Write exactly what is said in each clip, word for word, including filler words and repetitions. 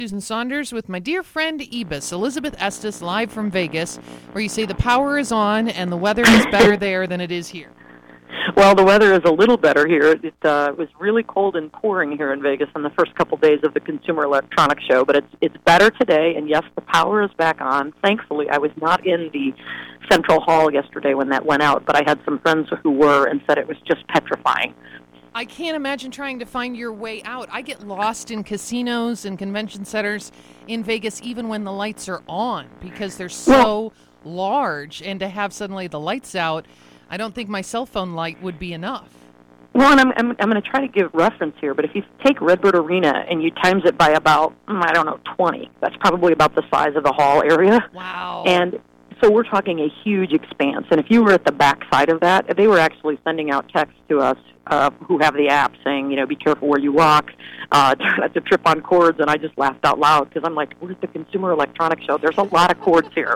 Susan Saunders with my dear friend Ebus, Elizabeth Estes, live from Vegas, where you say the power is on and the weather is better there than it is here. Well, the weather is a little better here. It uh, was really cold and pouring here in Vegas on the first couple days of the Consumer Electronics Show, but it's it's better today, and yes, the power is back on. Thankfully, I was not in the Central Hall yesterday when that went out, but I had some friends who were and said it was just petrifying. I can't imagine trying to find your way out. I get lost in casinos and convention centers in Vegas even when the lights are on because they're so well, large, and to have suddenly the lights out, I don't think my cell phone light would be enough. Well, and I'm I'm, I'm going to try to give reference here, but if you take Redbird Arena and you times it by about, I don't know, twenty, that's probably about the size of the hall area. Wow. And so we're talking a huge expanse. And if you were at the back side of that, they were actually sending out texts to us uh, who have the app saying, you know, be careful where you walk, uh, try not to trip on cords. And I just laughed out loud because I'm like, we're at the Consumer Electronics Show. There's a lot of cords here.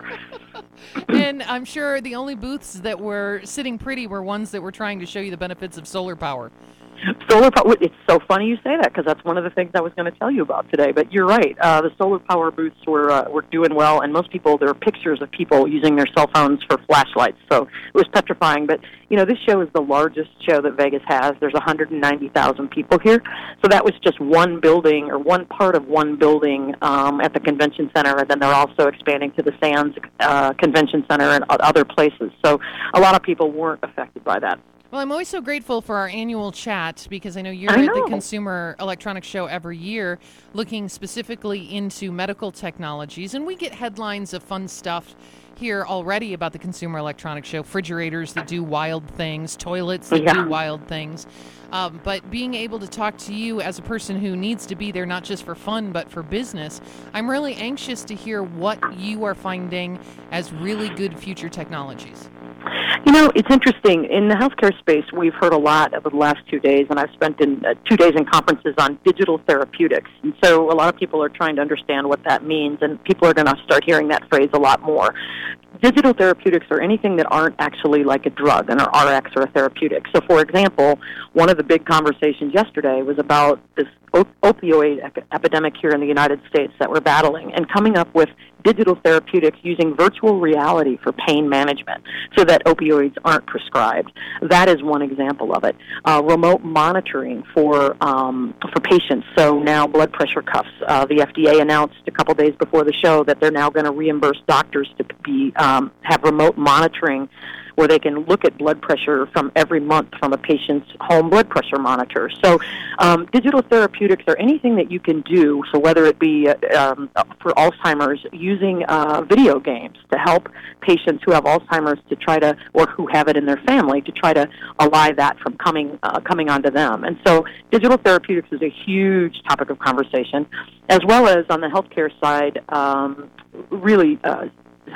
And I'm sure the only booths that were sitting pretty were ones that were trying to show you the benefits of solar power. Solar power, it's so funny you say that because that's one of the things I was going to tell you about today. But you're right. Uh, the solar power booths were uh, were doing well, and most people, there are pictures of people using their cell phones for flashlights. So it was petrifying. But, you know, this show is the largest show that Vegas has. There's one hundred ninety thousand people here. So that was just one building or one part of one building um, at the convention center, and then they're also expanding to the Sands uh, Convention Center and other places. So a lot of people weren't affected by that. Well, I'm always so grateful for our annual chat because I know you're I at know. the Consumer Electronics Show every year looking specifically into medical technologies, and we get headlines of fun stuff here already about the Consumer Electronics Show, refrigerators that do wild things, toilets that yeah. do wild things. Um, but being able to talk to you as a person who needs to be there not just for fun but for business, I'm really anxious to hear what you are finding as really good future technologies. You know, it's interesting. In the healthcare space, we've heard a lot over the last two days, and I've spent in uh, two days in conferences on digital therapeutics. And so a lot of people are trying to understand what that means, and people are going to start hearing that phrase a lot more. Digital therapeutics are anything that aren't actually like a drug, an R X or a therapeutic. So, for example, one of the big conversations yesterday was about this op- opioid ep- epidemic here in the United States that we're battling, and coming up with digital therapeutics using virtual reality for pain management so that opioids aren't prescribed. That is one example of it. Uh, remote monitoring for um, for patients. So now blood pressure cuffs. Uh, the F D A announced a couple days before the show that they're now going to reimburse doctors to be um, have remote monitoring where they can look at blood pressure from every month from a patient's home blood pressure monitor. So um, digital therapeutics are anything that you can do, so whether it be uh, um, for Alzheimer's, using uh, video games to help patients who have Alzheimer's to try to, or who have it in their family, to try to allay that from coming uh, coming onto them. And so digital therapeutics is a huge topic of conversation, as well as on the healthcare side, um, really, uh,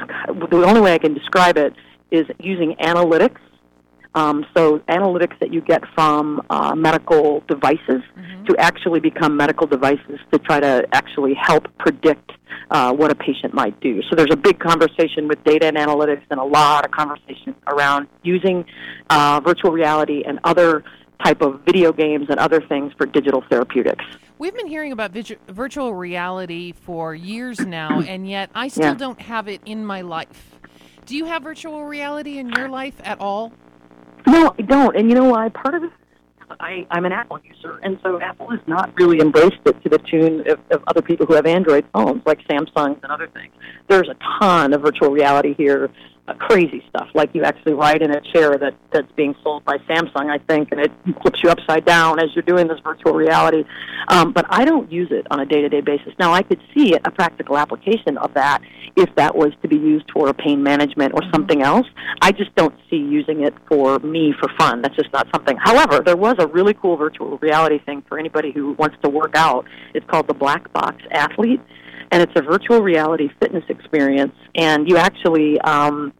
the only way I can describe it is using analytics. Um, so analytics that you get from uh, medical devices mm-hmm. to actually become medical devices to try to actually help predict uh, what a patient might do. So there's a big conversation with data and analytics and a lot of conversation around using uh, virtual reality and other type of video games and other things for digital therapeutics. We've been hearing about visu- virtual reality for years now, and yet I still yeah. don't have it in my life. Do you have virtual reality in your life at all? No, I don't. And you know why? Part of it, I, I'm an Apple user, and so Apple has not really embraced it to the tune of, of other people who have Android phones, like Samsung and other things. There's a ton of virtual reality here, uh, crazy stuff, like you actually ride in a chair that, that's being sold by Samsung, I think, and it flips you upside down as you're doing this virtual reality. Um, but I don't use it on a day-to-day basis. Now, I could see a practical application of that if that was to be used for pain management or something else. I just don't see using it for me for fun. That's just not something. However, there was a really cool virtual reality thing for anybody who wants to work out. It's called the Black Box Athlete, and it's a virtual reality fitness experience, and you actually... Um,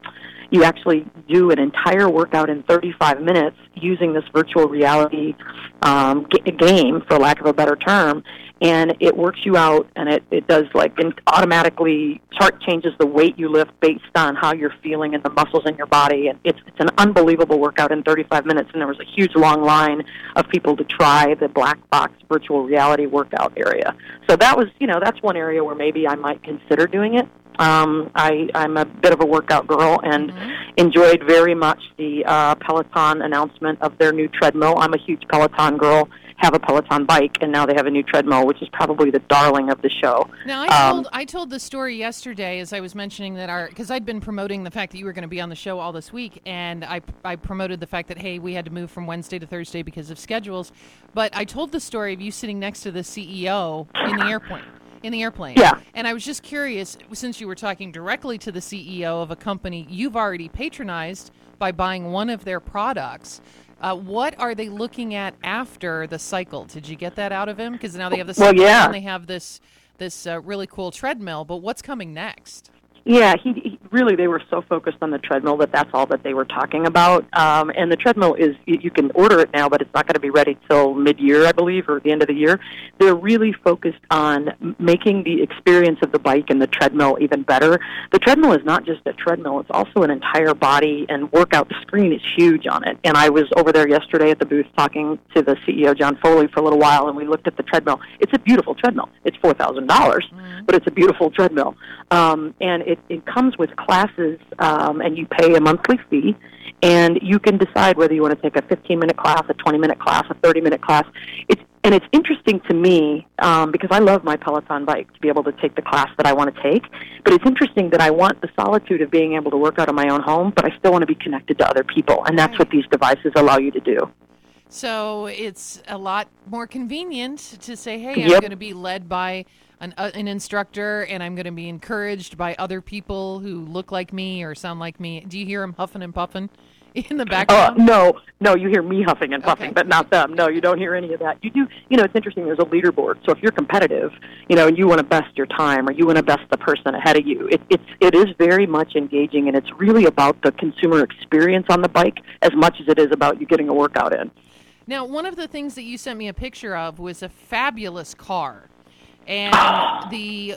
You actually do an entire workout in thirty-five minutes using this virtual reality um, g- game, for lack of a better term, and it works you out, and it, it does like in automatically chart changes the weight you lift based on how you're feeling and the muscles in your body, and it's, it's an unbelievable workout in thirty-five minutes, and there was a huge long line of people to try the black box virtual reality workout area. So that was, you know, that's one area where maybe I might consider doing it. Um, I, I'm a bit of a workout girl and mm-hmm. enjoyed very much the uh, Peloton announcement of their new treadmill. I'm a huge Peloton girl, have a Peloton bike, and now they have a new treadmill, which is probably the darling of the show. Now, I told um, I told the story yesterday as I was mentioning that our, because I'd been promoting the fact that you were going to be on the show all this week, and I, I promoted the fact that, hey, we had to move from Wednesday to Thursday because of schedules, but I told the story of you sitting next to the C E O in the airplane. In the airplane. Yeah. And I was just curious, since you were talking directly to the C E O of a company you've already patronized by buying one of their products, uh, what are they looking at after the cycle? Did you get that out of him? Because now they have the cycle well, yeah. and they have this this uh, really cool treadmill, but what's coming next? Yeah, he, he really, they were so focused on the treadmill that that's all that they were talking about. Um, and the treadmill is, you, you can order it now, but it's not going to be ready till mid-year, I believe, or at the end of the year. They're really focused on making the experience of the bike and the treadmill even better. The treadmill is not just a treadmill, it's also an entire body and workout. The screen is huge on it. And I was over there yesterday at the booth talking to the C E O, John Foley, for a little while, and we looked at the treadmill. It's a beautiful treadmill. It's four thousand dollars, mm-hmm. but it's a beautiful treadmill. Um, and It, it comes with classes, um, and you pay a monthly fee, and you can decide whether you want to take a fifteen-minute class, a twenty-minute class, a thirty-minute class. It's and it's interesting to me um, because I love my Peloton bike to be able to take the class that I want to take, but it's interesting that I want the solitude of being able to work out of my own home, but I still want to be connected to other people, and that's what these devices allow you to do. So it's a lot more convenient to say, hey, yep. I'm going to be led by An, uh, an instructor, and I'm going to be encouraged by other people who look like me or sound like me. Do you hear them huffing and puffing in the background? Uh, no, no, you hear me huffing and puffing, okay. but not them. No, you don't hear any of that. You do, you know, it's interesting. There's a leaderboard. So if you're competitive, you know, and you want to best your time or you want to best the person ahead of you, it, it's, it is very much engaging, and it's really about the consumer experience on the bike as much as it is about you getting a workout in. Now, one of the things that you sent me a picture of was a fabulous car. And the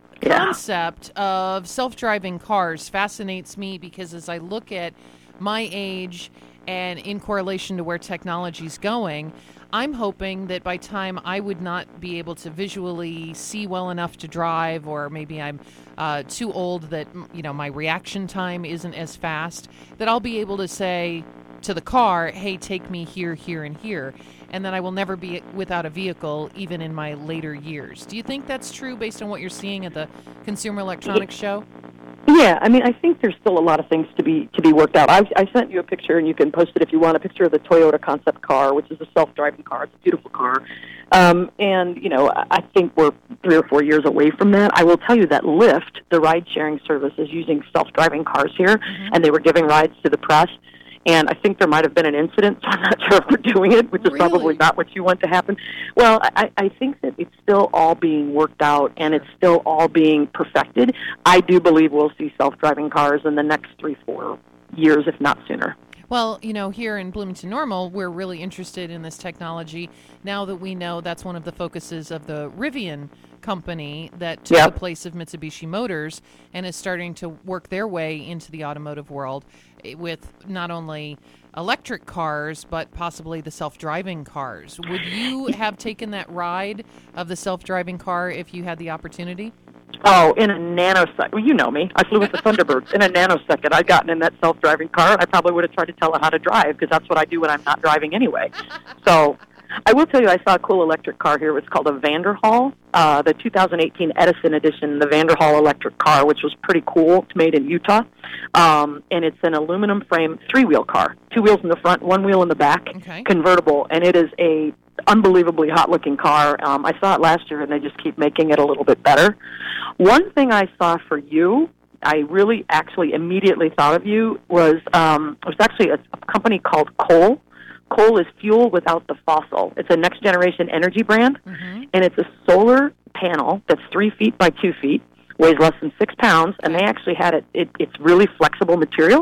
concept yeah. of self-driving cars fascinates me because as I look at my age and in correlation to where technology is going, I'm hoping that by time I would not be able to visually see well enough to drive, or maybe I'm uh, too old that, you know, my reaction time isn't as fast, that I'll be able to say to the car, hey, take me here, here, and here, and that I will never be without a vehicle even in my later years. Do you think that's true based on what you're seeing at the Consumer Electronics Show? Yeah, I mean, I think there's still a lot of things to be to be worked out. I, I sent you a picture, and you can post it if you want, a picture of the Toyota concept car, which is a self-driving car. It's a beautiful car. Um, and, you know, I think we're three or four years away from that. I will tell you that Lyft, the ride-sharing service, is using self-driving cars here, mm-hmm. and they were giving rides to the press. And I think there might have been an incident, so I'm not sure if they're doing it, which is really? probably not what you want to happen. Well, I, I think that it's still all being worked out, and it's still all being perfected. I do believe we'll see self-driving cars in the next three, four years, if not sooner. Well, you know, here in Bloomington Normal, we're really interested in this technology now that we know that's one of the focuses of the Rivian company that took yep. the place of Mitsubishi Motors and is starting to work their way into the automotive world with not only electric cars, but possibly the self-driving cars. Would you have taken that ride of the self-driving car if you had the opportunity? Oh, in a nanosecond. Well, you know me. I flew with the Thunderbirds. In a nanosecond, I'd gotten in that self-driving car, and I probably would have tried to tell it how to drive, because that's what I do when I'm not driving anyway. So I will tell you, I saw a cool electric car here. It's called a Vanderhall, uh, the two thousand eighteen Edison edition, the Vanderhall electric car, which was pretty cool. It's made in Utah, um, and it's an aluminum frame three-wheel car, two wheels in the front, one wheel in the back, okay. convertible, and it is a unbelievably hot-looking car. Um, I saw it last year, and they just keep making it a little bit better. One thing I saw for you, I really actually immediately thought of you, was um, it was actually a, a company called Coal. Coal is fuel without the fossil. It's a next-generation energy brand, mm-hmm. and it's a solar panel that's three feet by two feet, weighs less than six pounds, and they actually had it, it it's really flexible material.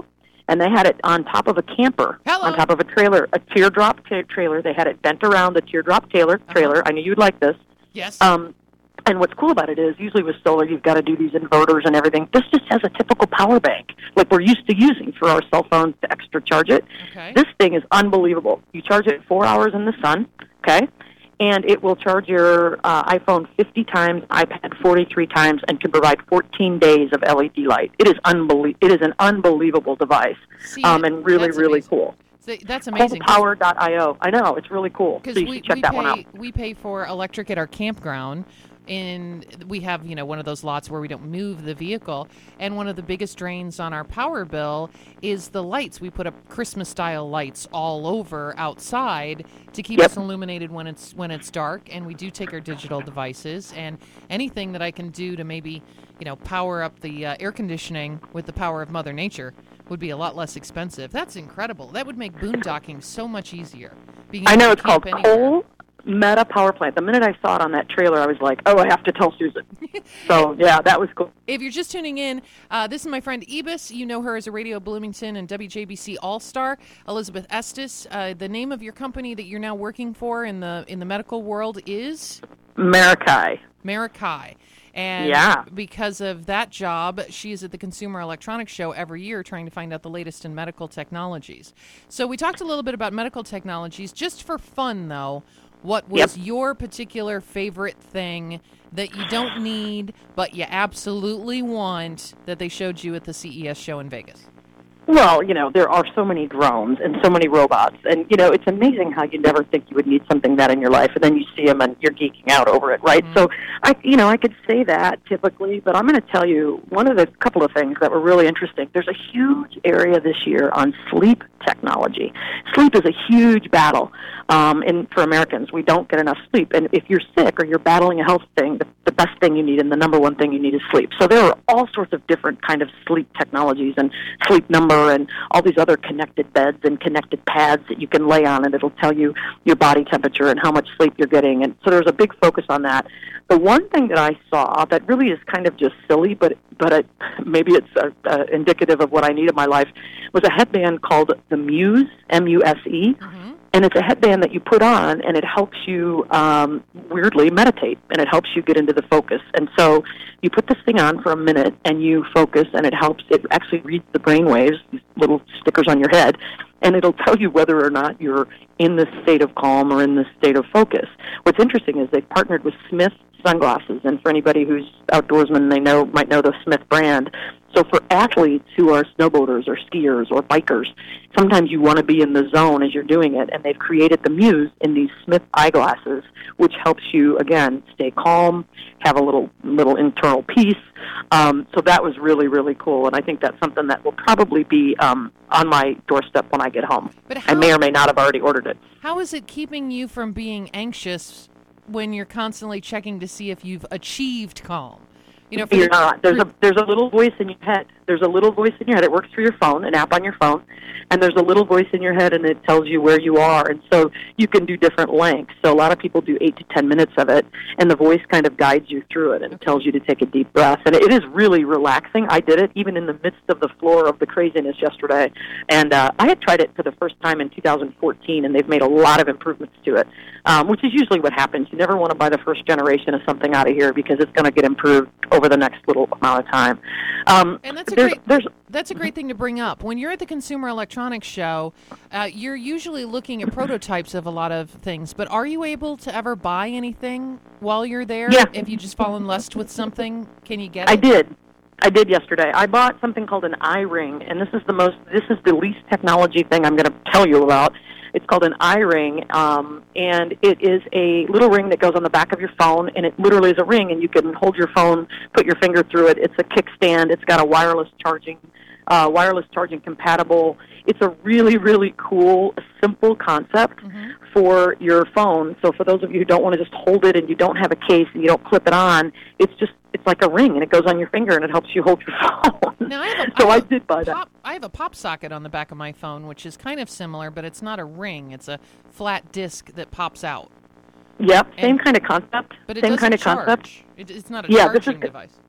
and they had it on top of a camper, Hello. on top of a trailer, a teardrop ta- trailer. They had it bent around the teardrop trailer. Trailer. Uh-huh. I knew you'd like this. Yes. Um, and what's cool about it is, usually with solar, you've got to do these inverters and everything. This just has a typical power bank, like we're used to using for our cell phones to extra charge it. Okay. This thing is unbelievable. You charge it four hours in the sun, okay? And it will charge your uh, iPhone fifty times, iPad forty-three times, and can provide fourteen days of L E D light. It is unbelie- It is an unbelievable device, See, um, and really, that's really amazing. cool. So that's amazing. Power dot io. I know, it's really cool. So you we, should check we that pay, one out. We pay for electric at our campground, and we have, you know, one of those lots where we don't move the vehicle. And one of the biggest drains on our power bill is the lights. We put up Christmas-style lights all over outside to keep Yep. us illuminated when it's when it's dark. And we do take our digital devices, and anything that I can do to maybe, you know, power up the uh, air conditioning with the power of Mother Nature would be a lot less expensive. That's incredible. That would make boondocking so much easier. Being I able know, to it's called camp anywhere. Coal Meta Power Plant. The minute I saw it on that trailer, I was like, oh, I have to tell Susan. So, yeah, that was cool. If you're just tuning in, uh, this is my friend Ebis. You know her as a Radio Bloomington and W J B C All-Star. Elizabeth Estes. Uh, the name of your company that you're now working for in the in the medical world is? Marikai. Marikai. And Yeah. because of that job, she is at the Consumer Electronics Show every year trying to find out the latest in medical technologies. So we talked a little bit about medical technologies. Just for fun, though, what was Yep. your particular favorite thing that you don't need but you absolutely want that they showed you at the C E S show in Vegas? Well, you know, there are so many drones and so many robots. And, you know, it's amazing how you never think you would need something that in your life, and then you see them and you're geeking out over it, right? Mm-hmm. So, I, you know, I could say that typically, but I'm going to tell you one of the couple of things that were really interesting. There's a huge area this year on sleep technology. Sleep is a huge battle um, and for Americans. We don't get enough sleep. And if you're sick or you're battling a health thing, the, the best thing you need and the number one thing you need is sleep. So there are all sorts of different kind of sleep technologies and sleep number and all these other connected beds and connected pads that you can lay on, and it'll tell you your body temperature and how much sleep you're getting. And so there's a big focus on that. The one thing that I saw that really is kind of just silly, but but it, maybe it's uh, uh, indicative of what I need in my life, was a headband called the Muse, M U S E. Mm-hmm. And it's a headband that you put on, and it helps you, um, weirdly, meditate, and it helps you get into the focus. And so you put this thing on for a minute, and you focus, and it helps. It actually reads the brain waves, these little stickers on your head, and it'll tell you whether or not you're in this state of calm or in this state of focus. What's interesting is they've partnered with Smith sunglasses, and for anybody who's outdoorsman, they know might know the Smith brand. So for athletes who are snowboarders or skiers or bikers, sometimes you want to be in the zone as you're doing it, and they've created the Muse in these Smith eyeglasses, which helps you, again, stay calm, have a little little internal peace. Um, so that was really, really cool, and I think that's something that will probably be um, on my doorstep when I get home. But how, I may or may not have already ordered it. How is it keeping you from being anxious when you're constantly checking to see if you've achieved calm? You know, for You're the, not. There's for, a there's a little voice in your head. There's a little voice in your head. It works through your phone, an app on your phone, and there's a little voice in your head, and it tells you where you are. And so you can do different lengths. So a lot of people do eight to ten minutes of it, and the voice kind of guides you through it and Okay. tells you to take a deep breath. And it is really relaxing. I did it even in the midst of the floor of the craziness yesterday, and uh, I had tried it for the first time in two thousand fourteen, and they've made a lot of improvements to it, um, which is usually what happens. You never want to buy the first generation of something out of here because it's going to get improved over the next little amount of time. Um, and that's a there's, great there's that's a great thing to bring up. When you're at the Consumer Electronics Show, uh, you're usually looking at prototypes of a lot of things. But are you able to ever buy anything while you're there? Yeah. If you just fall in lust with something, can you get it? I did. I did yesterday. I bought something called an iRing, and this is the most. This is the least technology thing I'm going to tell you about. It's called an iRing, um, and it is a little ring that goes on the back of your phone, and it literally is a ring, and you can hold your phone, put your finger through it. It's a kickstand. It's got a wireless charging, uh, wireless charging compatible. It's a really, really cool, simple concept Mm-hmm. for your phone. So for those of you who don't want to just hold it and you don't have a case and you don't clip it on, it's just it's like a ring, and it goes on your finger, and it helps you hold your phone. Now, I have a, so I, I have a did buy that. pop, I have a pop socket on the back of my phone, which is kind of similar, but it's not a ring. It's a flat disc that pops out. Yep, same And- kind of concept. But it same doesn't kind of charge. concept. It, it's not a Yeah, this is charging the- device.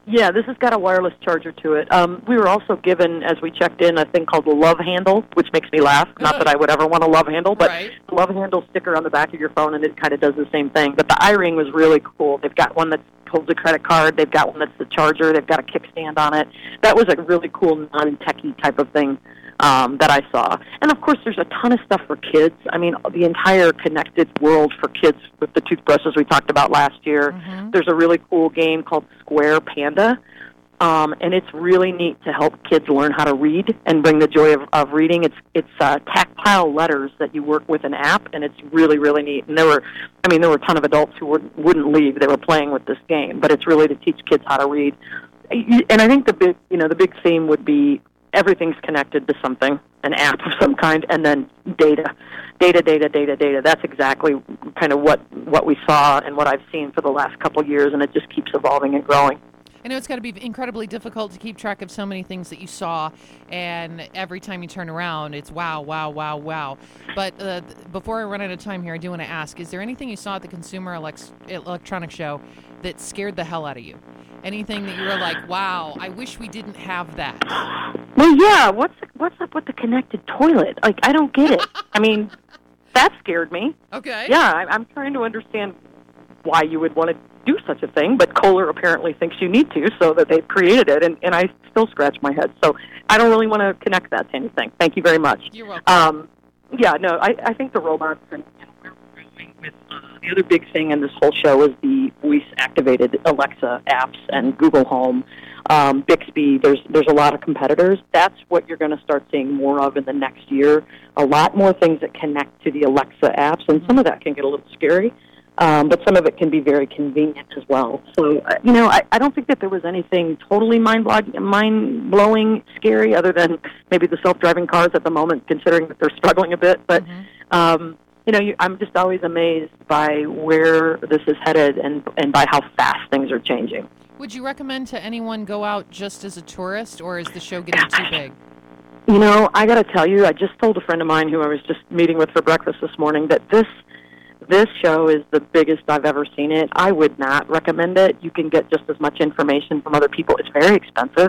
Yeah, this has got a wireless charger to it. Um, we were also given, as we checked in, a thing called the Love Handle, which makes me laugh. Not that I would ever want a Love Handle, but Right. the Love Handle sticker on the back of your phone, and it kind of does the same thing. But the iRing was really cool. They've got one that holds a credit card. They've got one that's the charger. They've got a kickstand on it. That was a really cool non-techie type of thing um, that I saw. And, of course, there's a ton of stuff for kids. I mean, the entire connected world for kids with the toothbrushes we talked about last year. Mm-hmm. There's a really cool game called Square Panda. Um, and it's really neat to help kids learn how to read and bring the joy of, of reading. It's it's uh, tactile letters that you work with an app, and it's really, really neat. And there were, I mean, there were a ton of adults who wouldn't, wouldn't leave. They were playing with this game, but it's really to teach kids how to read. And I think the big, you know, the big theme would be everything's connected to something, an app of some kind, and then data, data, data, data, data. That's exactly kind of what what we saw and what I've seen for the last couple of years, and it just keeps evolving and growing. I know it's got to be incredibly difficult to keep track of so many things that you saw, and every time you turn around, it's wow, wow, wow, wow. But uh, before I run out of time here, I do want to ask, is there anything you saw at the Consumer Elect- Electronics Show that scared the hell out of you? Anything that you were like, wow, I wish we didn't have that? Well, yeah, what's what's up with the connected toilet? Like, I don't get it. I mean, that scared me. Okay. Yeah, I, I'm trying to understand why you would want to do such a thing, but Kohler apparently thinks you need to, so that they've created it, and, and I still scratch my head. So I don't really want to connect that to anything. Thank you very much. You're welcome. Um, yeah, no, I, I think the robots and, and where we're going with uh, the other big thing in this whole show is the voice-activated Alexa apps and Google Home, um, Bixby. There's there's a lot of competitors. That's what you're going to start seeing more of in the next year. A lot more things that connect to the Alexa apps, and some of that can get a little scary. Um, but some of it can be very convenient as well. So, uh, you know, I, I don't think that there was anything totally mind-blowing, mind-blowing, scary, other than maybe the self-driving cars at the moment, considering that they're struggling a bit. But, mm-hmm. um, you know, you, I'm just always amazed by where this is headed and, and by how fast things are changing. Would you recommend to anyone go out just as a tourist, or is the show getting too big? You know, I got to tell you, I just told a friend of mine who I was just meeting with for breakfast this morning that this This show is the biggest I've ever seen it. I would not recommend it. You can get just as much information from other people. It's very expensive.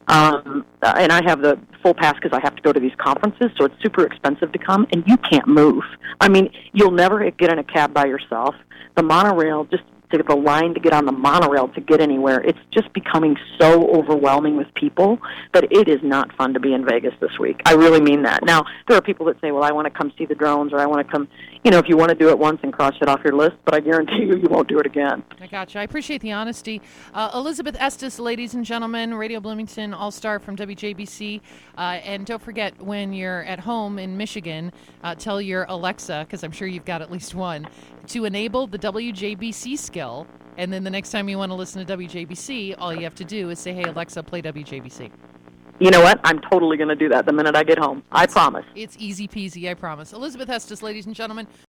Um, and I have the full pass because I have to go to these conferences, so it's super expensive to come, and you can't move. I mean, you'll never get in a cab by yourself. The monorail, just to get the line to get on the monorail to get anywhere, it's just becoming so overwhelming with people that it is not fun to be in Vegas this week. I really mean that. Now, there are people that say, well, I want to come see the drones, or I want to come, you know, if you want to do it once and cross it off your list, but I guarantee you, you won't do it again. I gotcha. I appreciate the honesty. Uh, Elizabeth Estes, ladies and gentlemen, Radio Bloomington All-Star from W J B C. Uh, and don't forget, when you're at home in Michigan, uh, tell your Alexa, because I'm sure you've got at least one, to enable the W J B C skill. And then the next time you want to listen to W J B C, all you have to do is say, hey, Alexa, play W J B C. You know what? I'm totally going to do that the minute I get home. I promise. It's easy peasy, I promise. Elizabeth Estes, ladies and gentlemen.